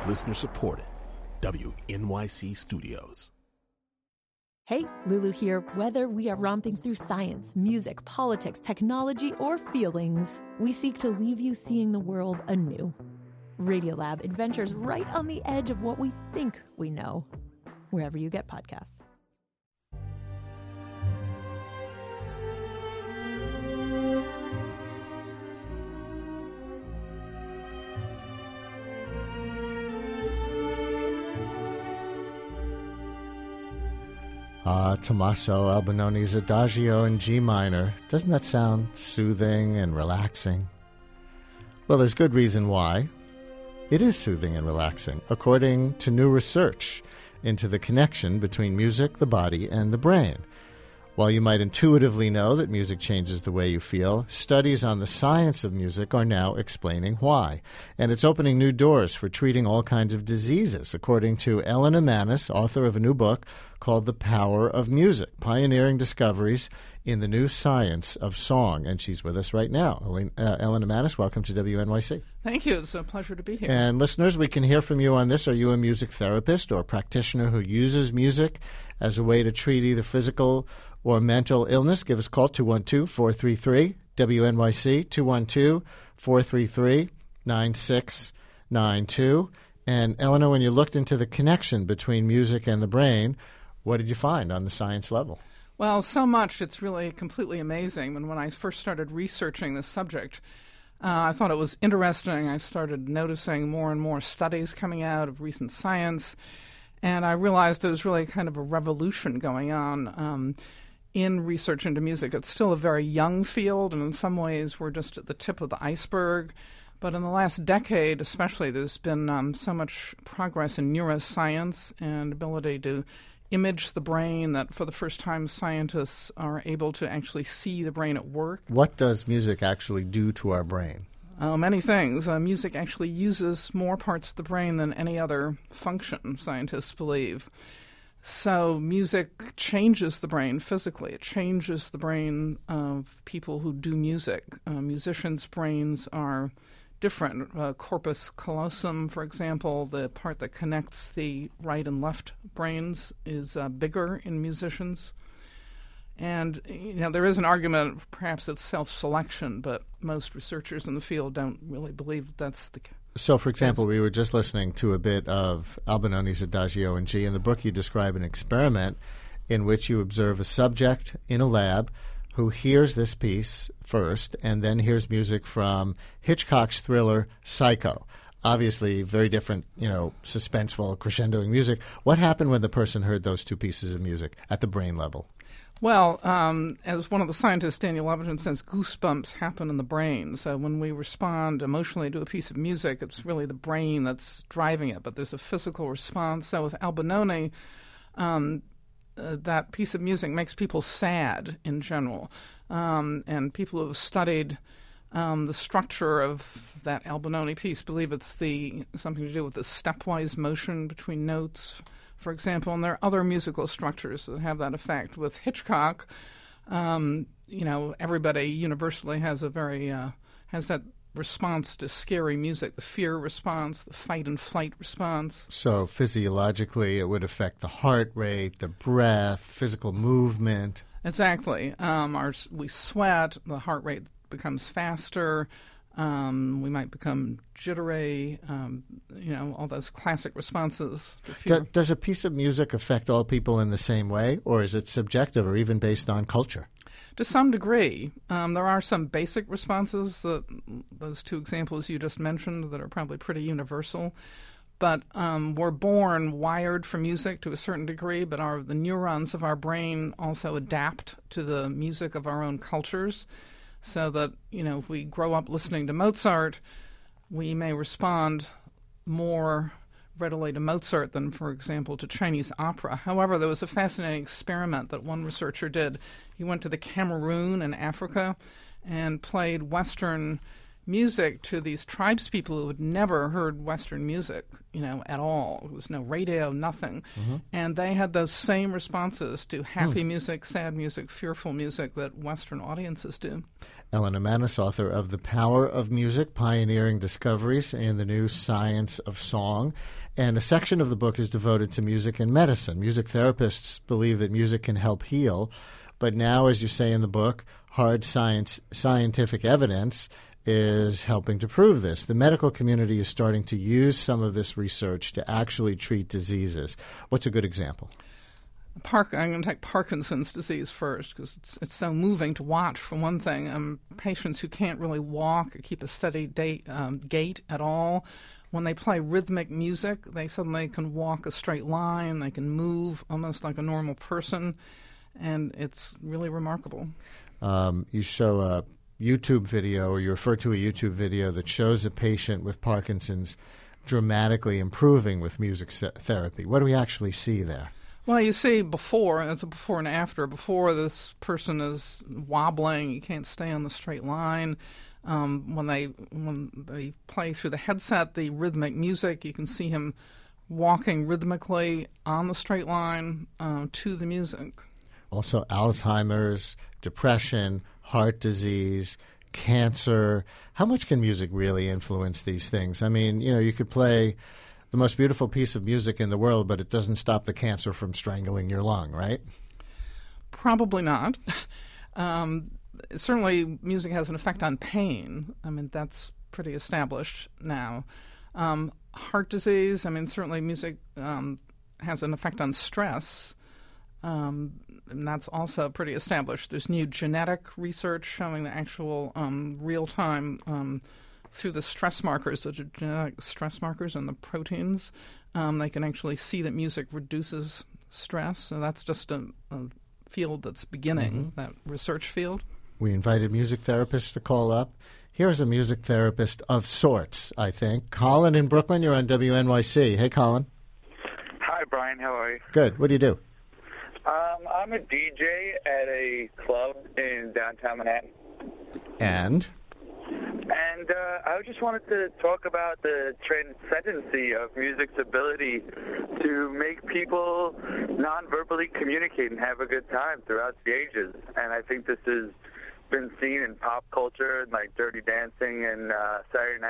Listener supported. WNYC Studios. Hey, Lulu here. Whether we are romping through science, music, politics, technology, or feelings, we seek to leave you seeing the world anew. Radiolab adventures right on the edge of what we think we know, wherever you get podcasts. Tommaso Albinoni's Adagio in G minor. Doesn't that sound soothing and relaxing? Well, there's good reason why. It is soothing and relaxing, according to new research into the connection between music, the body, and the brain. While you might intuitively know that music changes the way you feel, studies on the science of music are now explaining why. And it's opening new doors for treating all kinds of diseases, according to Elena Mannis, author of a new book called The Power of Music, Pioneering Discoveries in the New Science of Song. And she's with us right now. Elena Mannis, welcome to WNYC. Thank you. It's a pleasure to be here. And listeners, we can hear from you on this. Are you a music therapist or a practitioner who uses music as a way to treat either physical or mental illness? Give us a call, 212-433-WNYC, 212-433-9692. And Eleanor, when you looked into the connection between music and the brain, what did you find on the science level? Well, so much. It's really completely amazing. And when I first started researching this subject, I thought it was interesting. I started noticing more and more studies coming out of recent science, and I realized there was really kind of a revolution going on in research into music. It's still a very young field, and in some ways we're just at the tip of the iceberg. But in the last decade especially, there's been so much progress in neuroscience and ability to image the brain that for the first time scientists are able to actually see the brain at work. What does music actually do to our brain? Many things. Music actually uses more parts of the brain than any other function, scientists believe. So music changes the brain physically. It changes the brain of people who do music. Musicians' brains are different. Corpus callosum, for example, the part that connects the right and left brains, is bigger in musicians. And, there is an argument, perhaps it's self-selection, but most researchers in the field don't really believe that that's the case. So, for example, we were just listening to a bit of Albinoni's Adagio in G. In the book, you describe an experiment in which you observe a subject in a lab who hears this piece first and then hears music from Hitchcock's thriller Psycho. Obviously, very different, suspenseful, crescendoing music. What happened when the person heard those two pieces of music at the brain level? Well, as one of the scientists, Daniel Levitin, says, goosebumps happen in the brain. So when we respond emotionally to a piece of music, it's really the brain that's driving it, but there's a physical response. So with Albinoni, that piece of music makes people sad in general. And people who have studied the structure of that Albinoni piece believe it's something to do with the stepwise motion between notes, for example. And there are other musical structures that have that effect. With Hitchcock, everybody universally has has that response to scary music, the fear response, the fight and flight response. So physiologically, it would affect the heart rate, the breath, physical movement. Exactly. We sweat, the heart rate becomes faster, we might become jittery, all those classic responses to fear. Does a piece of music affect all people in the same way, or is it subjective or even based on culture? To some degree. There are some basic responses, those two examples you just mentioned, that are probably pretty universal. But we're born wired for music to a certain degree, but the neurons of our brain also adapt to the music of our own cultures. So that, if we grow up listening to Mozart, we may respond more readily to Mozart than, for example, to Chinese opera. However, there was a fascinating experiment that one researcher did. He went to the Cameroon in Africa and played Western music to these tribes people who had never heard Western music, at all. There was no radio, nothing. And they had those same responses to happy music, sad music, fearful music that Western audiences do. Ellen Amanis, author of The Power of Music, Pioneering Discoveries in the New Science of Song. And a section of the book is devoted to music and medicine. Music therapists believe that music can help heal. But now, as you say in the book, hard scientific evidence is helping to prove this. The medical community is starting to use some of this research to actually treat diseases. What's a good example? I'm going to take Parkinson's disease first because it's so moving to watch, for one thing. Patients who can't really walk or keep a steady gait at all, when they play rhythmic music, they suddenly can walk a straight line, they can move almost like a normal person, and it's really remarkable. You show a YouTube video, or you refer to a YouTube video that shows a patient with Parkinson's dramatically improving with music therapy. What do we actually see there? Well, you see before, and it's a before and after. Before, this person is wobbling, you can't stay on the straight line. When they play through the headset the rhythmic music, you can see him walking rhythmically on the straight line to the music. Also, Alzheimer's, depression, heart disease, cancer. How much can music really influence these things? I mean, you could play the most beautiful piece of music in the world, but it doesn't stop the cancer from strangling your lung, right? Probably not. Certainly, music has an effect on pain. I mean, that's pretty established now. Heart disease, certainly music has an effect on stress. And that's also pretty established. There's new genetic research showing the actual real-time through the stress markers, the genetic stress markers and the proteins. They can actually see that music reduces stress. So that's just a field that's beginning, that research field. We invited music therapists to call up. Here's a music therapist of sorts, I think. Colin in Brooklyn, you're on WNYC. Hey, Colin. Hi, Brian. How are you? Good. What do you do? I'm a DJ at a club in downtown Manhattan. And I just wanted to talk about the transcendency of music's ability to make people non-verbally communicate and have a good time throughout the ages. And I think this has been seen in pop culture, like Dirty Dancing and Saturday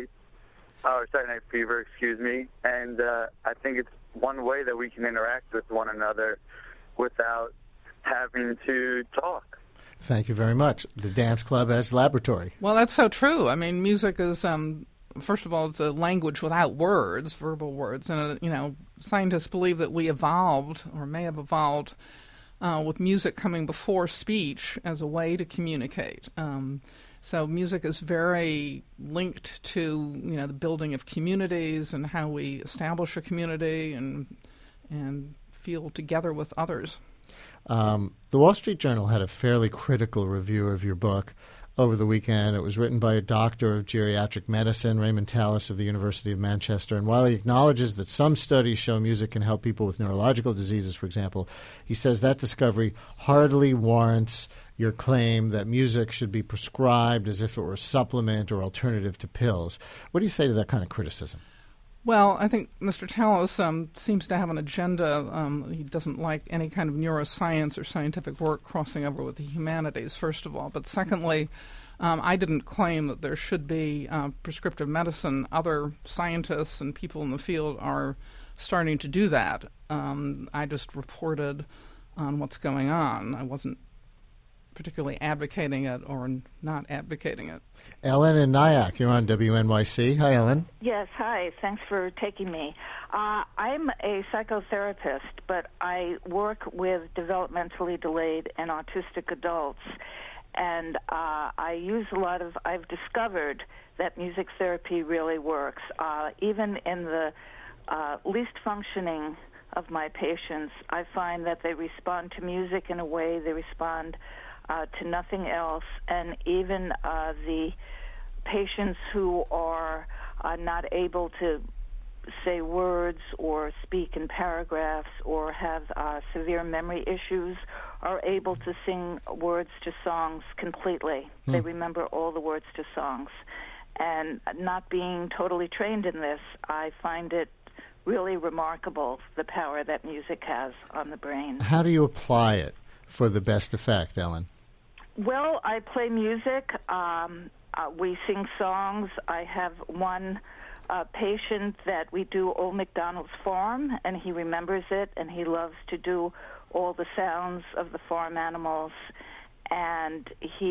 Night Fever, excuse me. And I think it's one way that we can interact with one another without having to talk. Thank you very much. The dance club as laboratory. Well, that's so true. I mean, music is, first of all, it's a language without words, verbal words. And, scientists believe that we evolved, or may have evolved, with music coming before speech as a way to communicate. So music is very linked to, the building of communities and how we establish a community and feel together with others. The Wall Street Journal had a fairly critical review of your book over the weekend. It was written by a doctor of geriatric medicine, Raymond Tallis of the University of Manchester. And while he acknowledges that some studies show music can help people with neurological diseases, for example, he says that discovery hardly warrants your claim that music should be prescribed as if it were a supplement or alternative to pills. What do you say to that kind of criticism? Well, I think Mr. Tallis seems to have an agenda. He doesn't like any kind of neuroscience or scientific work crossing over with the humanities, first of all. But secondly, I didn't claim that there should be prescriptive medicine. Other scientists and people in the field are starting to do that. I just reported on what's going on. I wasn't particularly advocating it or not advocating it. Ellen in Nyack, you're on WNYC. Hi, Ellen. Yes, hi. Thanks for taking me. I'm a psychotherapist, but I work with developmentally delayed and autistic adults. And I've discovered that music therapy really works. Even in the least functioning of my patients, I find that they respond to music in a way they respond to nothing else. And even the patients who are not able to say words or speak in paragraphs or have severe memory issues are able to sing words to songs completely. They remember all the words to songs. And not being totally trained in this, I find it really remarkable, the power that music has on the brain. How do you apply it for the best effect, Ellen? Well, I play music. We sing songs. I have one patient that we do Old MacDonald's Farm, and he remembers it, and he loves to do all the sounds of the farm animals. And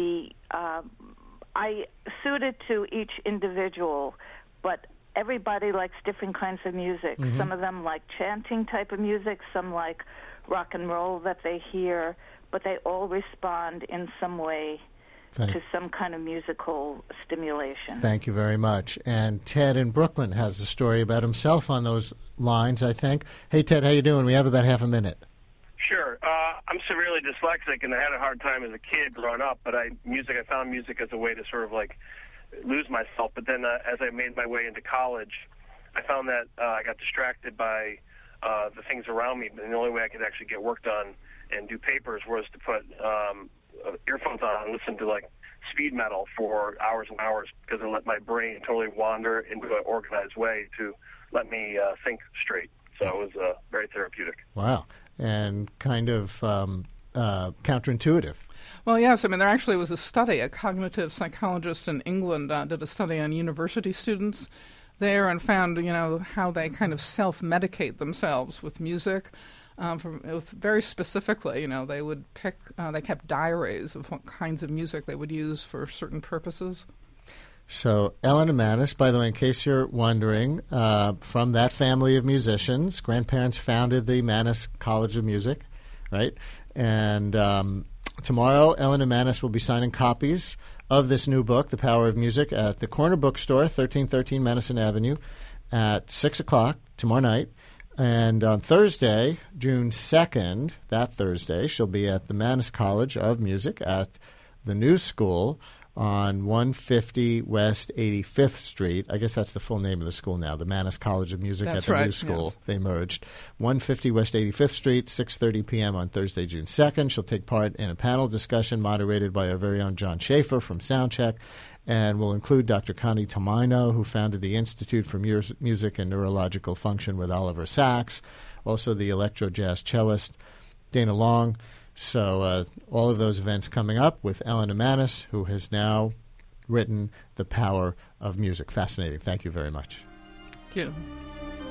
I suit it to each individual, but everybody likes different kinds of music. Mm-hmm. Some of them like chanting type of music, some like rock and roll that they hear, but they all respond in some way to some kind of musical stimulation. Thank you very much. And Ted in Brooklyn has a story about himself on those lines, I think. Hey, Ted, how you doing? We have about half a minute. Sure. I'm severely dyslexic, and I had a hard time as a kid growing up, but I found music as a way to sort of like lose myself. But then as I made my way into college, I found that I got distracted by the things around me, and the only way I could actually get work done and do papers was to put earphones on and listen to like speed metal for hours and hours, because it let my brain totally wander into an organized way to let me think straight. So it was very therapeutic. Wow. And kind of counterintuitive. Well, yes. I mean, there actually was a study. A cognitive psychologist in England did a study on university students there and found, how they kind of self-medicate themselves with music. Very specifically, they would pick, they kept diaries of what kinds of music they would use for certain purposes. So Ellen Amanis, by the way, in case you're wondering, from that family of musicians, grandparents founded the Manis College of Music, right? And tomorrow, Ellen Amanis will be signing copies of this new book, The Power of Music, at the Corner Bookstore, 1313 Madison Avenue, at 6 o'clock tomorrow night. And on Thursday, June 2nd, that Thursday, she'll be at the Manis College of Music at the New School on 150 West 85th Street. I guess that's the full name of the school now, the Manis College of Music That's at the right, New School. yes. They merged. 150 West 85th Street, 6:30 p.m. on Thursday, June 2nd. She'll take part in a panel discussion moderated by our very own John Schaefer from Soundcheck, and will include Dr. Connie Tomino, who founded the Institute for Music and Neurological Function with Oliver Sacks, also the electro-jazz cellist Dana Long. So all of those events coming up with Ellen Amanis, who has now written The Power of Music. Fascinating. Thank you very much. Thank you.